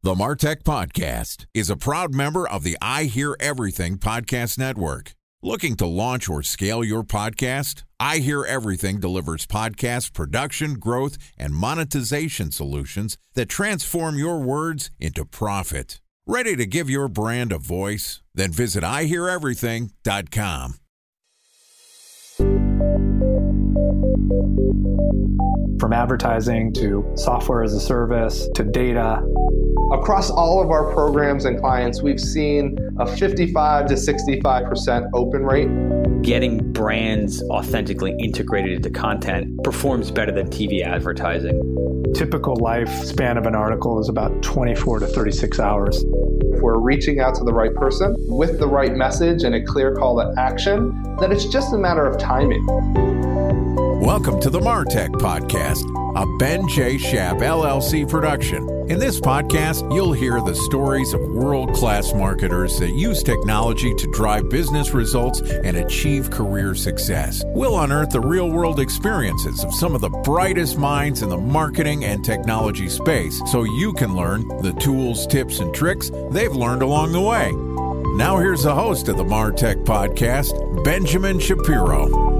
The MarTech Podcast is a proud member of the I Hear Everything Podcast Network. Looking to launch or scale your podcast? I Hear Everything delivers podcast production, growth, and monetization solutions that transform your words into profit. Ready to give your brand a voice? Then visit iheareverything.com. From advertising to software as a service to data. Across all of our programs and clients, we've seen a 55 to 65% open rate. Getting brands authentically integrated into content performs better than TV advertising. Typical lifespan of an article is about 24 to 36 hours. If we're reaching out to the right person with the right message and a clear call to action, then it's just a matter of timing. Welcome to the MarTech Podcast, a Ben J. Schaap LLC production. In this podcast, you'll hear the stories of world-class marketers that use technology to drive business results and achieve career success. We'll unearth the real-world experiences of some of the brightest minds in the marketing and technology space so you can learn the tools, tips, and tricks they've learned along the way. Now here's the host of the MarTech Podcast, Benjamin Shapiro.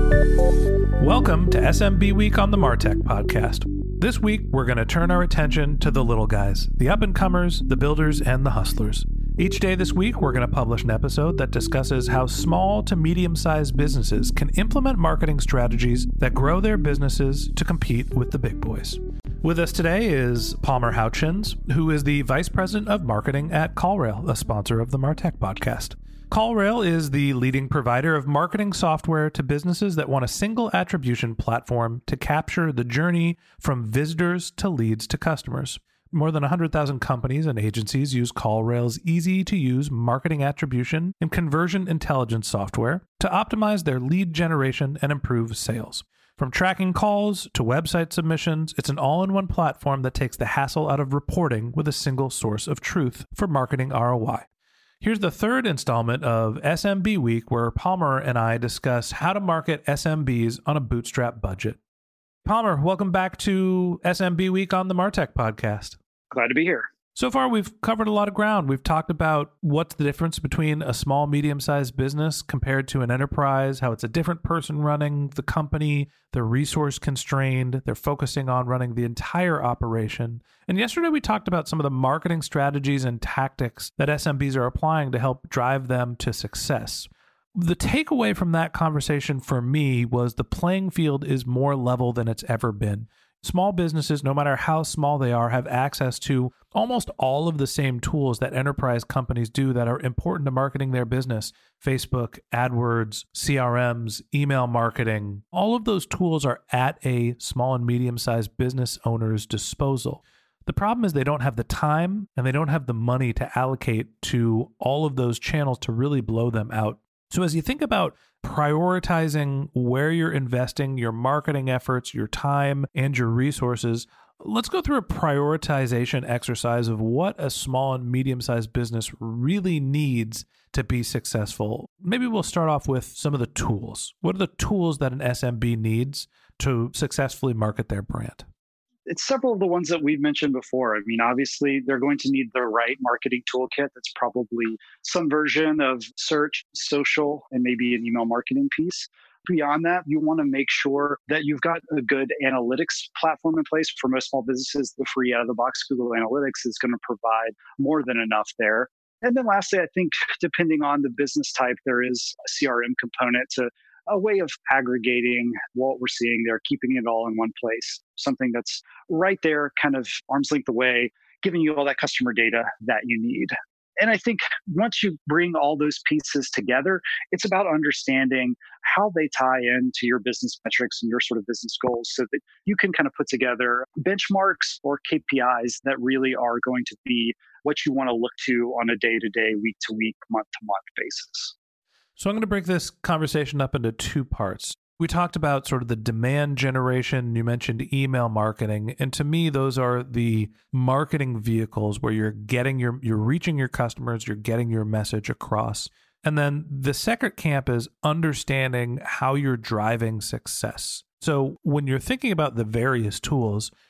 Welcome to SMB Week on the MarTech Podcast. This week, we're going to turn our attention to the little guys, the up-and-comers, the builders, and the hustlers. Each day this week, we're going to publish an episode that discusses how small to medium-sized businesses can implement marketing strategies that grow their businesses to compete with the big boys. With us today is Palmer Houchins, who is the Vice President of Marketing at CallRail, a sponsor of the MarTech Podcast. CallRail is the leading provider of marketing software to businesses that want a single attribution platform to capture the journey from visitors to leads to customers. More than 100,000 companies and agencies use CallRail's easy-to-use marketing attribution and conversion intelligence software to optimize their lead generation and improve sales. From tracking calls to website submissions, it's an all-in-one platform that takes the hassle out of reporting with a single source of truth for marketing ROI. Here's the third installment of SMB Week, where Palmer and I discuss how to market SMBs on a bootstrap budget. Palmer, welcome back to SMB Week on the MarTech Podcast. Glad to be here. So far, we've covered a lot of ground. We've talked about what's the difference between a small, medium-sized business compared to an enterprise, how it's a different person running the company, they're resource constrained, they're focusing on running the entire operation. And yesterday, we talked about some of the marketing strategies and tactics that SMBs are applying to help drive them to success. The takeaway from that conversation for me was the playing field is more level than it's ever been. Small businesses, no matter how small they are, have access to almost all of the same tools that enterprise companies do that are important to marketing their business. Facebook, AdWords, CRMs, email marketing. All of those tools are at a small and medium-sized business owner's disposal. The problem is they don't have the time and they don't have the money to allocate to all of those channels to really blow them out. So as you think about prioritizing where you're investing your marketing efforts, your time, and your resources, let's go through a prioritization exercise of what a small and medium-sized business really needs to be successful. Maybe we'll start off with some of the tools. What are the tools that an SMB needs to successfully market their brand? It's several of the ones that we've mentioned before. I mean, obviously, they're going to need the right marketing toolkit. That's probably some version of search, social, and maybe an email marketing piece. Beyond that, you want to make sure that you've got a good analytics platform in place. For most small businesses, the free out-of-the-box Google Analytics is going to provide more than enough there. And then lastly, I think depending on the business type, there is a CRM component to a way of aggregating what we're seeing there, keeping it all in one place, something that's right there, kind of arm's length away, giving you all that customer data that you need. And I think once you bring all those pieces together, it's about understanding how they tie into your business metrics and your sort of business goals so that you can kind of put together benchmarks or KPIs that really are going to be what you want to look to on a day-to-day, week-to-week, month-to-month basis. So I'm going to break this conversation up into two parts. We talked about sort of the demand generation. You mentioned email marketing. And to me, those are the marketing vehicles where you're reaching your customers, you're getting your message across. And then the second camp is understanding how you're driving success. So when you're thinking about the various tools,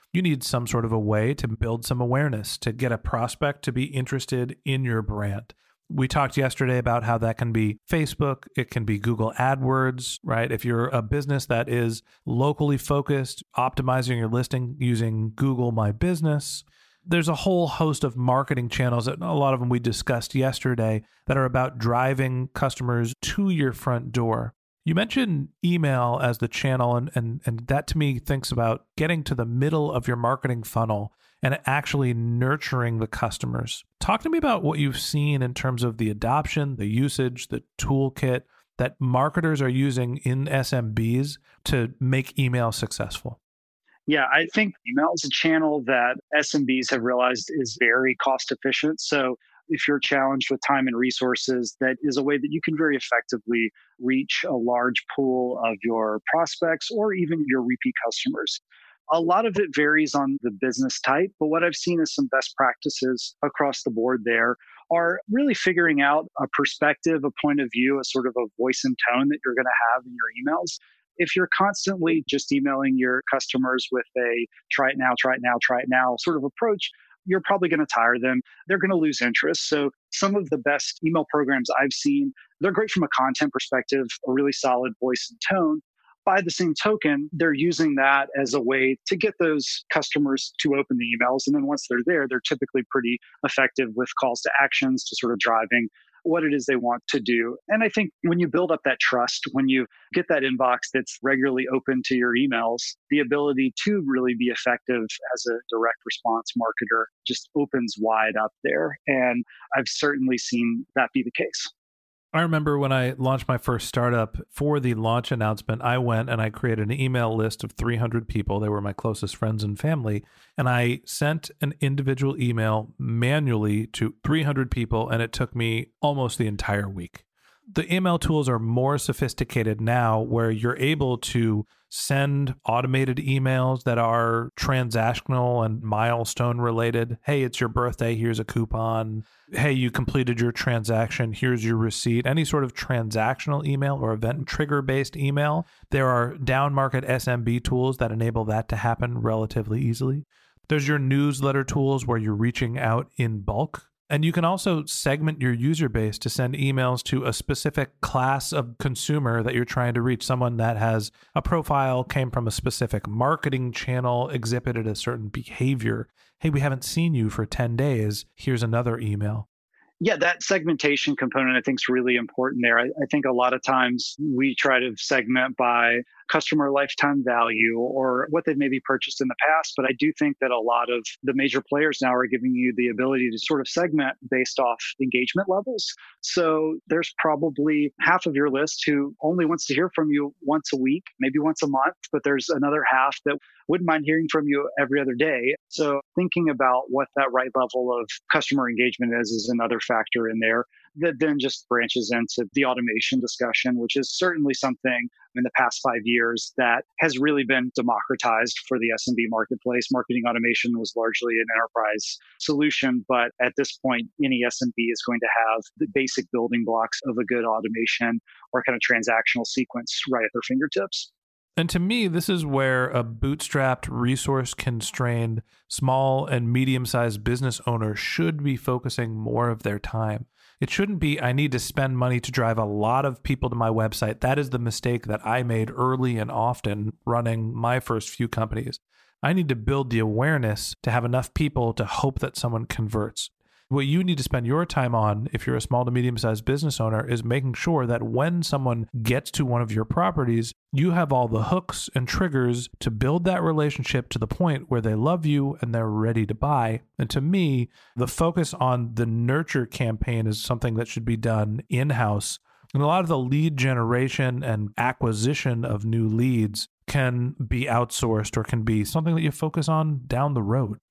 you need some sort of a way to build some awareness, to get a prospect to be interested in your brand. We talked yesterday about how that can be Facebook, it can be Google AdWords, right? If you're a business that is locally focused, optimizing your listing using Google My Business. There's a whole host of marketing channels, that a lot of them we discussed yesterday, that are about driving customers to your front door. You mentioned email as the channel, and that to me thinks about getting to the middle of your marketing funnel and actually nurturing the customers. Talk to me about what you've seen in terms of the adoption, the usage, the toolkit that marketers are using in SMBs to make email successful. Yeah, I think email is a channel that SMBs have realized is very cost efficient. So if you're challenged with time and resources, that is a way that you can very effectively reach a large pool of your prospects or even your repeat customers. A lot of it varies on the business type, but what I've seen is some best practices across the board there are really figuring out a perspective, a point of view, a sort of a voice and tone that you're going to have in your emails. If you're constantly just emailing your customers with a try it now, try it now, try it now sort of approach, you're probably going to tire them. They're going to lose interest. So some of the best email programs I've seen, they're great from a content perspective, a really solid voice and tone. By the same token, they're using that as a way to get those customers to open the emails. And then once they're there, they're typically pretty effective with calls to actions to sort of driving what it is they want to do. And I think when you build up that trust, when you get that inbox that's regularly open to your emails, the ability to really be effective as a direct response marketer just opens wide up there. And I've certainly seen that be the case. I remember when I launched my first startup, for the launch announcement, I went and I created an email list of 300 people. They were my closest friends and family. And I sent an individual email manually to 300 people, and it took me almost the entire week. The email tools are more sophisticated now, where you're able to send automated emails that are transactional and milestone related. Hey, it's your birthday. Here's a coupon. Hey, you completed your transaction. Here's your receipt. Any sort of transactional email or event trigger based email. There are down market SMB tools that enable that to happen relatively easily. There's your newsletter tools where you're reaching out in bulk. And you can also segment your user base to send emails to a specific class of consumer that you're trying to reach. Someone that has a profile, came from a specific marketing channel, exhibited a certain behavior. Hey, we haven't seen you for 10 days. Here's another email. Yeah, that segmentation component I think is really important there. I think a lot of times we try to segment by customer lifetime value or what they've maybe purchased in the past. But I do think that a lot of the major players now are giving you the ability to sort of segment based off engagement levels. So there's probably half of your list who only wants to hear from you once a week, maybe once a month, but there's another half that wouldn't mind hearing from you every other day. So thinking about what that right level of customer engagement is another factor in there that then just branches into the automation discussion, which is certainly something in the past 5 years that has really been democratized for the SMB marketplace. Marketing automation was largely an enterprise solution, but at this point, any SMB is going to have the basic building blocks of a good automation or kind of transactional sequence right at their fingertips. And to me, this is where a bootstrapped, resource-constrained, small and medium-sized business owner should be focusing more of their time. It shouldn't be, I need to spend money to drive a lot of people to my website. That is the mistake that I made early and often running my first few companies. I need to build the awareness to have enough people to hope that someone converts. What you need to spend your time on, if you're a small to medium-sized business owner, is making sure that when someone gets to one of your properties, you have all the hooks and triggers to build that relationship to the point where they love you and they're ready to buy. And to me, the focus on the nurture campaign is something that should be done in-house. And a lot of the lead generation and acquisition of new leads can be outsourced or can be something that you focus on down the road.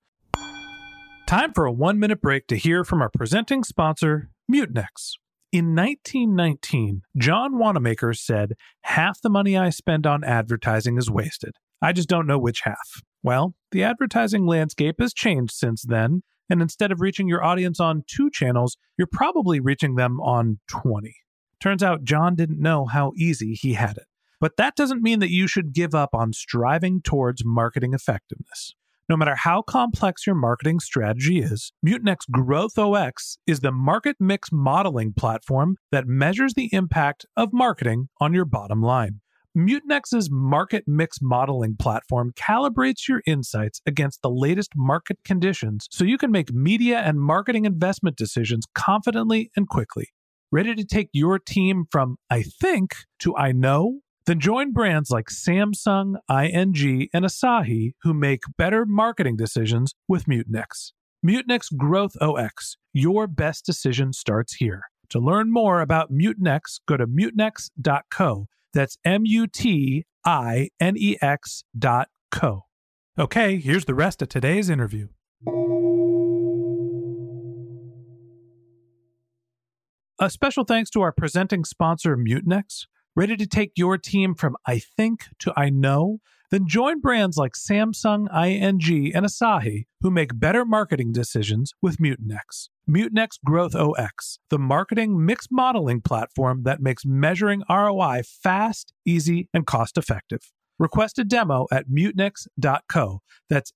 Time for a 1-minute break to hear from our presenting sponsor, Mutinex. In 1919, John Wanamaker said, "Half the money I spend on advertising is wasted. I just don't know which half." Well, the advertising landscape has changed since then, and instead of reaching your audience on 2 channels, you're probably reaching them on 20. Turns out John didn't know how easy he had it. But that doesn't mean that you should give up on striving towards marketing effectiveness. No matter how complex your marketing strategy is, Mutinex GrowthOS is the market mix modeling platform that measures the impact of marketing on your bottom line. Mutinex's market mix modeling platform calibrates your insights against the latest market conditions so you can make media and marketing investment decisions confidently and quickly. Ready to take your team from I think to I know? Then join brands like Samsung, ING, and Asahi who make better marketing decisions with Mutinex. Mutinex GrowthOS. Your best decision starts here. To learn more about Mutinex, go to mutinex.co. That's MUTINEX.co. Okay, here's the rest of today's interview. A special thanks to our presenting sponsor, Mutinex. Ready to take your team from I think to I know? Then join brands like Samsung, ING, and Asahi who make better marketing decisions with Mutinex. Mutinex GrowthOS, the marketing mix modeling platform that makes measuring ROI fast, easy, and cost-effective. Request a demo at mutinex.co. That's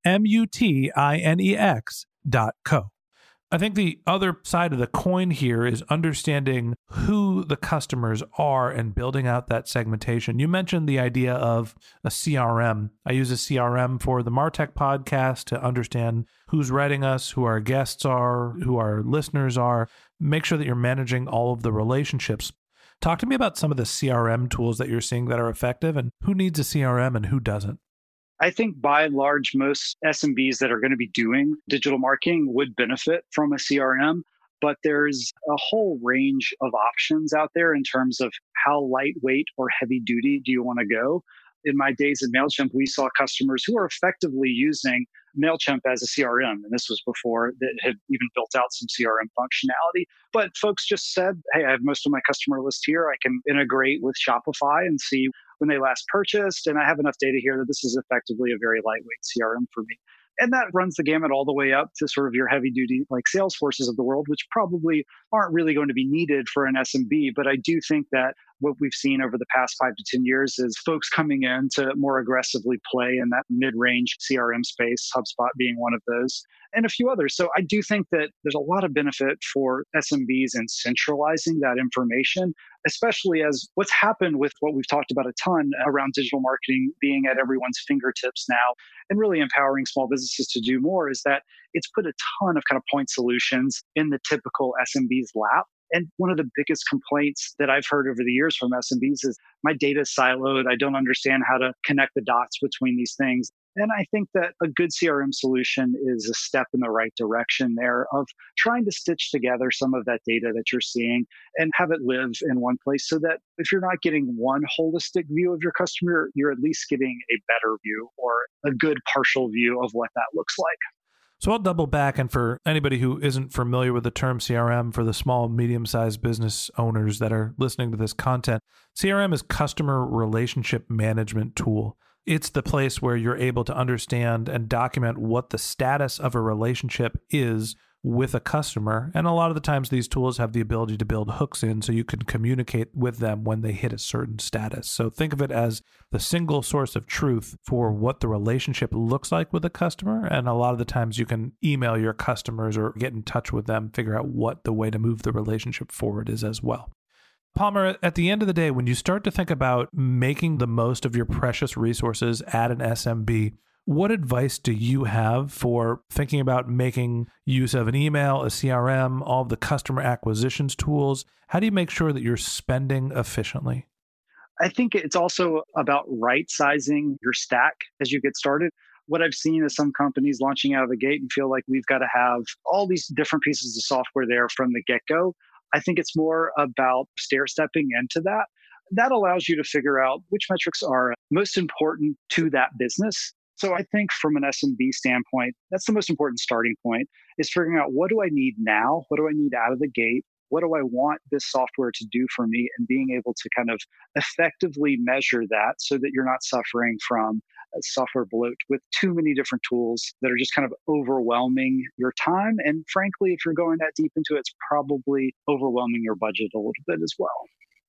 MUTINEX.co. I think the other side of the coin here is understanding who the customers are and building out that segmentation. You mentioned the idea of a CRM. I use a CRM for the MarTech podcast to understand who's writing us, who our guests are, who our listeners are. Make sure that you're managing all of the relationships. Talk to me about some of the CRM tools that you're seeing that are effective and who needs a CRM and who doesn't. I think by and large, most SMBs that are going to be doing digital marketing would benefit from a CRM, but there's a whole range of options out there in terms of how lightweight or heavy duty do you want to go. In my days at MailChimp, we saw customers who are effectively using MailChimp as a CRM. And this was before it had even built out some CRM functionality. But folks just said, hey, I have most of my customer list here. I can integrate with Shopify and see when they last purchased. And I have enough data here that this is effectively a very lightweight CRM for me. And that runs the gamut all the way up to sort of your heavy duty like Salesforces of the world, which probably aren't really going to be needed for an SMB. But I do think that what we've seen over the past 5 to 10 years is folks coming in to more aggressively play in that mid-range CRM space, HubSpot being one of those, and a few others. So I do think that there's a lot of benefit for SMBs in centralizing that information, especially as what's happened with what we've talked about a ton around digital marketing being at everyone's fingertips now and really empowering small businesses to do more is that it's put a ton of kind of point solutions in the typical SMB's lap. And one of the biggest complaints that I've heard over the years from SMBs is my data is siloed. I don't understand how to connect the dots between these things. And I think that a good CRM solution is a step in the right direction there of trying to stitch together some of that data that you're seeing and have it live in one place so that if you're not getting one holistic view of your customer, you're at least getting a better view or a good partial view of what that looks like. So I'll double back, and for anybody who isn't familiar with the term CRM, for the small, medium-sized business owners that are listening to this content, CRM is Customer Relationship Management Tool. It's the place where you're able to understand and document what the status of a relationship is with a customer. And a lot of the times these tools have the ability to build hooks in so you can communicate with them when they hit a certain status. So think of it as the single source of truth for what the relationship looks like with a customer. And a lot of the times you can email your customers or get in touch with them, figure out what the way to move the relationship forward is as well. Palmer, at the end of the day, when you start to think about making the most of your precious resources at an SMB, what advice do you have for thinking about making use of an email, a CRM, all of the customer acquisitions tools? How do you make sure that you're spending efficiently? I think it's also about right-sizing your stack as you get started. What I've seen is some companies launching out of the gate and feel like we've got to have all these different pieces of software there from the get-go. I think it's more about stair-stepping into that. That allows you to figure out which metrics are most important to that business. So I think from an SMB standpoint, that's the most important starting point, is figuring out what do I need now? What do I need out of the gate? What do I want this software to do for me? And being able to kind of effectively measure that so that you're not suffering from a software bloat with too many different tools that are just kind of overwhelming your time. And frankly, if you're going that deep into it, it's probably overwhelming your budget a little bit as well.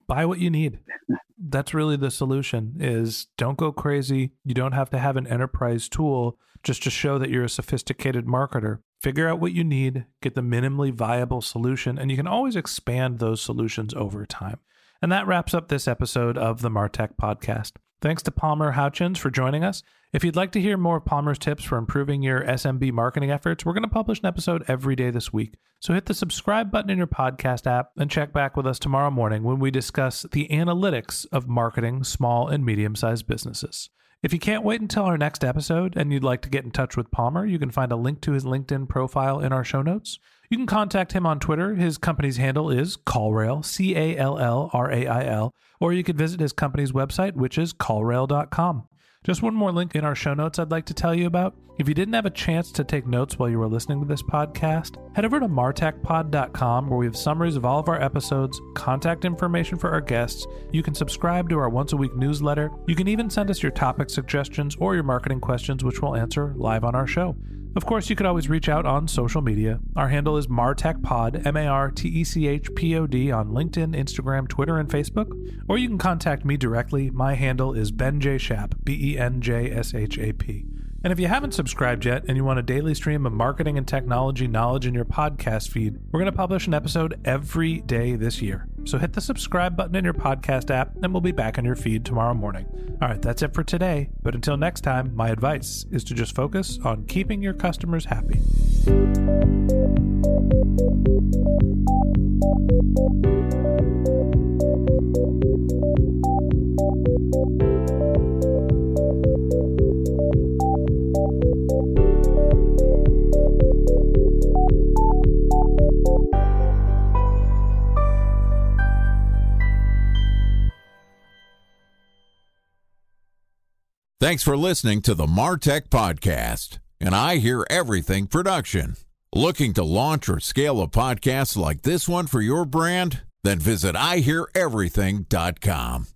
buy what you need. That's really the solution, is don't go crazy. You don't have to have an enterprise tool just to show that you're a sophisticated marketer. Figure out what you need, get the minimally viable solution, and you can always expand those solutions over time. And that wraps up this episode of the MarTech Podcast. Thanks to Palmer Houchins for joining us. If you'd like to hear more of Palmer's tips for improving your SMB marketing efforts, we're going to publish an episode every day this week. So hit the subscribe button in your podcast app and check back with us tomorrow morning when we discuss the analytics of marketing small and medium-sized businesses. If you can't wait until our next episode and you'd like to get in touch with Palmer, you can find a link to his LinkedIn profile in our show notes. You can contact him on Twitter. His company's handle is Callrail, Callrail, or you could visit his company's website, which is callrail.com. Just one more link in our show notes I'd like to tell you about. If you didn't have a chance to take notes while you were listening to this podcast, head over to martechpod.com, where we have summaries of all of our episodes, contact information for our guests. You can subscribe to our once-a-week newsletter. You can even send us your topic suggestions or your marketing questions, which we'll answer live on our show. Of course, you could always reach out on social media. Our handle is MarTechPod, MarTechPod on LinkedIn, Instagram, Twitter, and Facebook. Or you can contact me directly. My handle is Ben J. Shap, BenJShap. And if you haven't subscribed yet and you want a daily stream of marketing and technology knowledge in your podcast feed, we're going to publish an episode every day this year. So hit the subscribe button in your podcast app and we'll be back in your feed tomorrow morning. All right, that's it for today. But until next time, my advice is to just focus on keeping your customers happy. Thanks for listening to the MarTech Podcast, an I Hear Everything production. Looking to launch or scale a podcast like this one for your brand? Then visit iheareverything.com.